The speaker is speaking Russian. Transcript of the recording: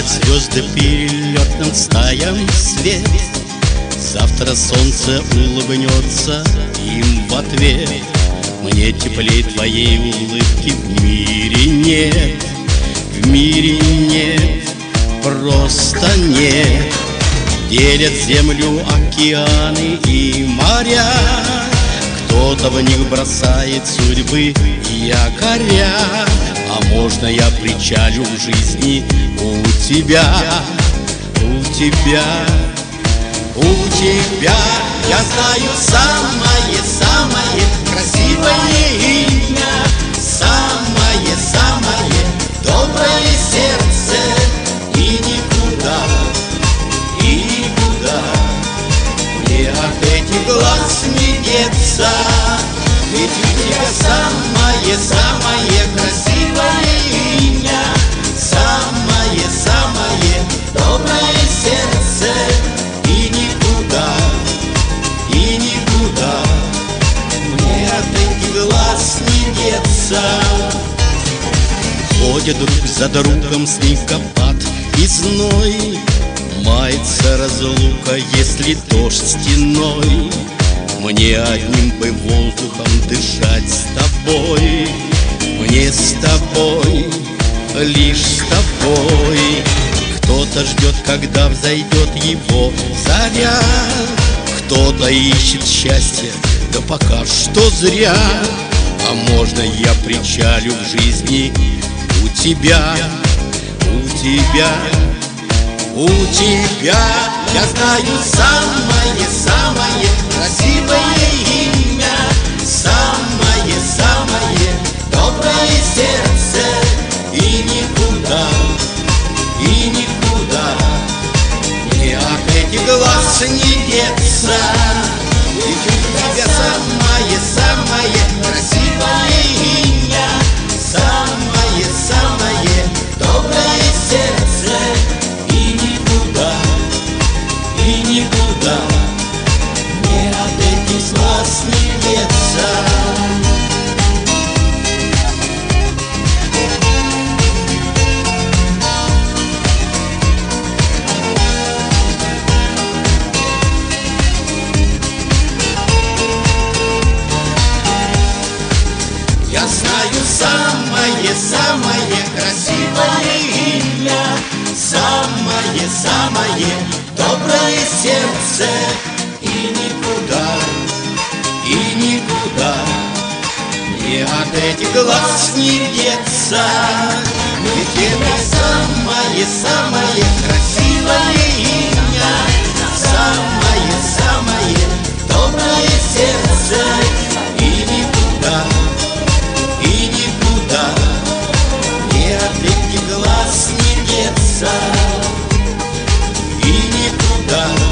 звезды перелетным стаям свет. Завтра солнце улыбнется им в ответ. Мне теплей твоей улыбки в мире нет. В мире нет, просто нет. Делят землю океаны и моря. Кто-то в них бросает судьбы якоря. А можно я причалю в жизни у тебя, у тебя, у тебя? Я знаю самое-самое красивое имя, самое-самое доброе сердце. И никуда, и никуда мне от этих глаз не деться. Ведь у тебя самое-самое красивое имя, самое-самое доброе сердце. И никуда, и никуда мне от этих глаз не деться. Ходят друг за другом снегопад и зной. Мается разлука, если дождь стеной. Мне одним бы воздухом дышать с тобой. Мне с тобой, лишь с тобой. Кто-то ждет, когда взойдет его заря. Кто-то ищет счастье, да пока что зря. А можно я причалю в жизни у тебя, у тебя, у тебя? Я знаю самое-самое красивое имя, самое-самое доброе сердце. И никуда, и никуда мне от этих глаз не деться. Ведь у тебя самое-самое красивое имя, самое-самое доброе сердце. И никуда, и никуда мне от этих глаз не деться. Я знаю самое-самое красивое имя, самое-самое доброе сердце. И никуда, и никуда мне от этих глаз не деться. Ведь это самое-самое красивое имя, самое-самое доброе сердце. И никуда, и никуда мне от этих глаз не деться. И никуда.